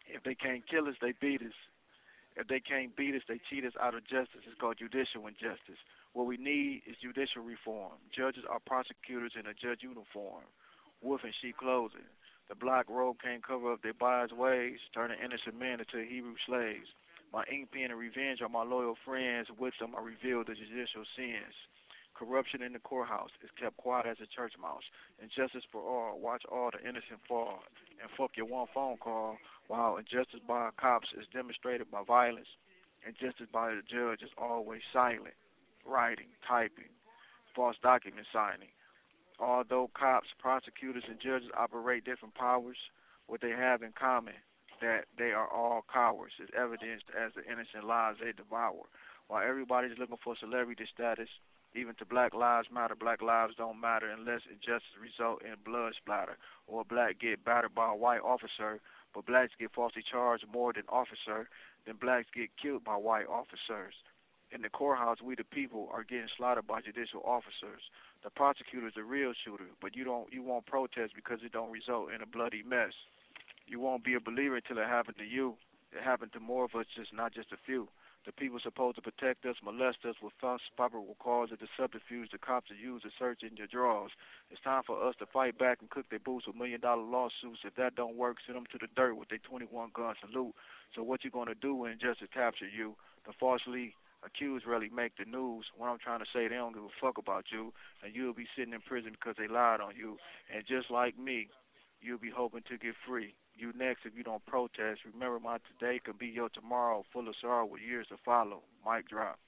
If they can't kill us, they beat us. If they can't beat us, they cheat us out of justice. It's called judicial injustice. What we need is judicial reform. Judges are prosecutors in a judge uniform, wolf in sheep clothing. The black robe can't cover up their biased ways, turning innocent men into Hebrew slaves. My ink pen and revenge are my loyal friends, with them I reveal the judicial sins. Corruption in the courthouse is kept quiet as a church mouse. Injustice for all, watch all the innocent fall. And fuck your one phone call, while injustice by cops is demonstrated by violence. Injustice by the judge is always silent, writing, typing, false document signing. Although cops, prosecutors, and judges operate different powers, what they have in common that they are all cowards is evidenced as the innocent lives they devour. While everybody's looking for celebrity status, even to Black Lives Matter, Black lives don't matter unless injustice result in blood splatter or a black get battered by a white officer, but blacks get falsely charged more than officer, then blacks get killed by white officers. In the courthouse, we the people are getting slaughtered by judicial officers. The prosecutor's the real shooter, but you won't protest because it don't result in a bloody mess. You won't be a believer until it happened to you. It happened to more of us, just not just a few. The people supposed to protect us, molest us with false probable cause of the subterfuge the cops have used to search in your drawers. It's time for us to fight back and cook their boots with $1 million lawsuits. If that don't work, send them to the dirt with their 21 gun salute. So what you gonna do when justice capture you? The falsely accused really make the news. What I'm trying to say, they don't give a fuck about you, and you'll be sitting in prison because they lied on you. And just like me, you'll be hoping to get free. You next if you don't protest. Remember, my today could be your tomorrow, full of sorrow with years to follow. Mic drop.